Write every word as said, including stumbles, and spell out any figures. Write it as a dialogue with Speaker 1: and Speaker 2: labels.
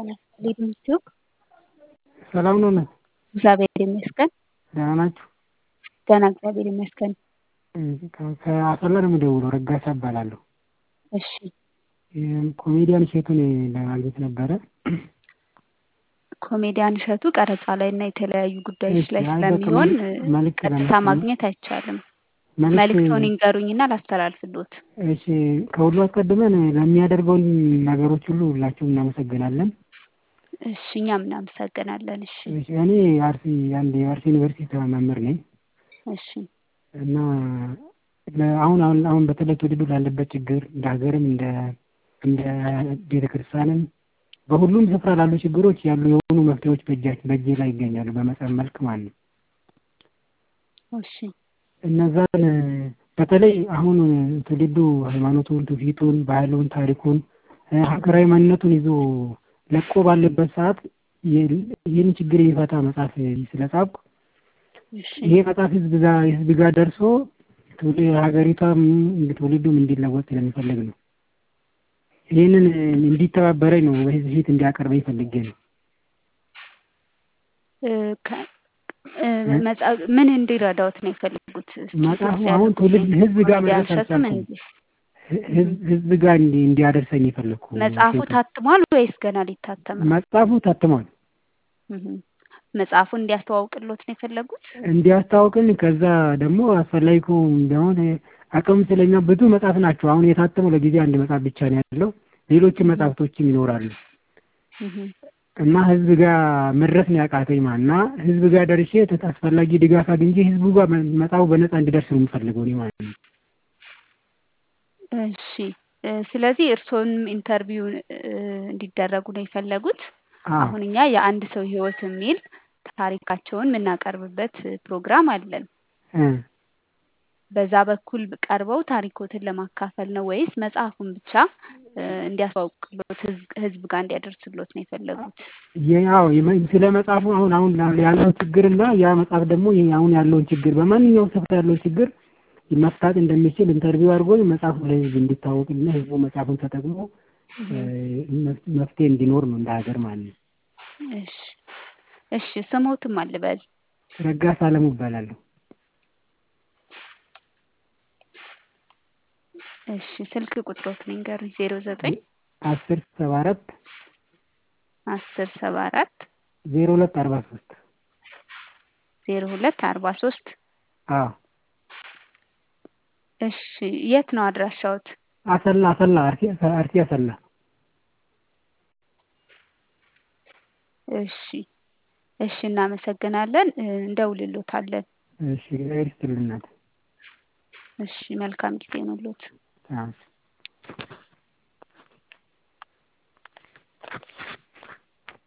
Speaker 1: ሊድንቲዩብ
Speaker 2: ሰላም ነው ነው
Speaker 1: እግዚአብሔር ይመስገን።
Speaker 2: ደህና ናችሁ?
Speaker 1: ደህና እግዚአብሔር ይመስገን።
Speaker 2: ከአሰላ ነው የምደውለው። ረጋሳ እባላለሁ።
Speaker 1: እሺ
Speaker 2: ኮሜዲያን እሸቱን ለማግኘት ነበረ።
Speaker 1: ኮሜዲያን እሸቱ ቀረጻ ላይ እና የተለያዩ ጉዳዮች ላይ
Speaker 2: እሺ፣ አይ በቃ
Speaker 1: ስለሚሆን
Speaker 2: መልዕክት መልዕክት
Speaker 1: ቀጥታ
Speaker 2: ለመስጠት ነው።
Speaker 1: ማግኘት አይቻልም።
Speaker 2: መልዕክት
Speaker 1: መልእክቶን ይንገሩኝና ላስተላልፍልዎት።
Speaker 2: እሺ፣ ከሁሉ አስቀድመን ለሚያደርገውን ነገሮች ሁሉ ሁላችሁም እናመሰግናለን።
Speaker 1: እሺ እኛም እናመሰግናለን። እሺ
Speaker 2: እሺ፣ እኔ አርሲ አንድ የአርሲ ዩኒቨርሲቲ መምህር ነኝ
Speaker 1: እሺ
Speaker 2: እና አሁን አሁን አሁን በተለይ ትውልዱ ላለበት ችግር እንደ ሀገርም እንደ እንደ ቤተክርስቲያንም በሁሉም ስፍራ ላሉ ችግሮች ያሉ የሆኑ መፍትሄዎች በእጃችን በእጄ ላይ ይገኛሉ፣ በመጽሐፍ መልክ ማለት ነው።
Speaker 1: እሺ
Speaker 2: እነዛን በተለይ አሁን ትውልዱ ሃይማኖቱን፣ ትውፊቱን፣ ባህሉን፣ ታሪኩን፣ ሀገራዊ ማንነቱን ይዞ ለቆ ባለበት ሰዓት ይህን ችግር የሚፈታ መጽሐፍ ስለጻፍኩ ይሄ መጽሐፍ ህዝብ ጋር ህዝብ ጋር ደርሶ ሀገሪቷም ትውልዱም እንዲለወጥ ስለሚፈልግ ነው። ይህንን እንዲተባበረኝ ነው በህዝብ ፊት እንዲያቀርበኝ ፈልጌ ነው።
Speaker 1: ምን እንዲረዳዎት ነው የፈለጉት?
Speaker 2: መጽሐፉ አሁን ትውልድ ህዝብ ጋር መድረስ አልቻልኩም። ህዝብ ጋር እንዲያደርሰኝ የፈለግኩ።
Speaker 1: መጽሐፉ ታትሟል ወይስ ገና ሊታተም?
Speaker 2: መጽሐፉ ታትሟል።
Speaker 1: መጽሐፉን እንዲያስተዋውቅልዎት ነው የፈለጉት?
Speaker 2: እንዲያስተዋውቅልኝ፣ ከዛ ደግሞ አስፈላጊ እንደሆነ አቅም ስለኛ ብዙ መጽሐፍ ናቸው። አሁን የታተመው ለጊዜ አንድ መጽሐፍ ብቻ ነው ያለው። ሌሎችም መጽሐፍቶችም ይኖራሉ እና ህዝብ ጋር መድረስ ነው ያቃተኝ ማለት እና ህዝብ ጋር ደርሼ አስፈላጊ ድጋፍ አግኝቼ ህዝቡ ጋር መጽሐፉ በነፃ እንዲደርስ ነው የምፈልገው እኔ ማለት ነው።
Speaker 1: እሺ ስለዚህ እርስዎንም ኢንተርቪው እንዲደረጉ ነው የፈለጉት? አሁን እኛ የአንድ ሰው ህይወት የሚል ታሪካቸውን የምናቀርብበት ፕሮግራም አለን። በዛ በኩል ቀርበው ታሪኮትን ለማካፈል ነው ወይስ መጽሐፉን ብቻ እንዲያስተዋውቅልዎት ህዝብ ጋር እንዲያደርስልዎት ነው የፈለጉት?
Speaker 2: ያው ስለ መጽሐፉ አሁን አሁን ያለው ችግርና ያ መጽሐፍ ደግሞ አሁን ያለውን ችግር በማንኛውም ስፍራ ያለውን ችግር መፍታት እንደሚችል ኢንተርቪው አድርጎኝ መጽሐፉ ለህዝብ እንዲታወቅና ህዝቡ መጽሐፉን ተጠቅሞ መፍትሄ እንዲኖር ነው እንደ ሀገር ማለት ነው።
Speaker 1: እሺ እሺ ስሞትም አልበል?
Speaker 2: ረጋሳ አለሙ እባላለሁ።
Speaker 1: እሺ ስልክ ቁጥሮት ንገሩኝ። ዜሮ ዘጠኝ
Speaker 2: አስር ሰባ አራት
Speaker 1: አስር ሰባ አራት
Speaker 2: ዜሮ ሁለት አርባ ሶስት
Speaker 1: ዜሮ ሁለት አርባ ሶስት
Speaker 2: አዎ
Speaker 1: እሺ የት ነው አድራሻዎት?
Speaker 2: አሰላ አሰላ አርሲ አርሲ አሰላ።
Speaker 1: እሺ እሺ እናመሰግናለን። እንደውልልዎታለን።
Speaker 2: እሺ እግዚአብሔር ይስጥልኝ።
Speaker 1: እሺ መልካም ጊዜ ነው ልዎት።
Speaker 2: አዎ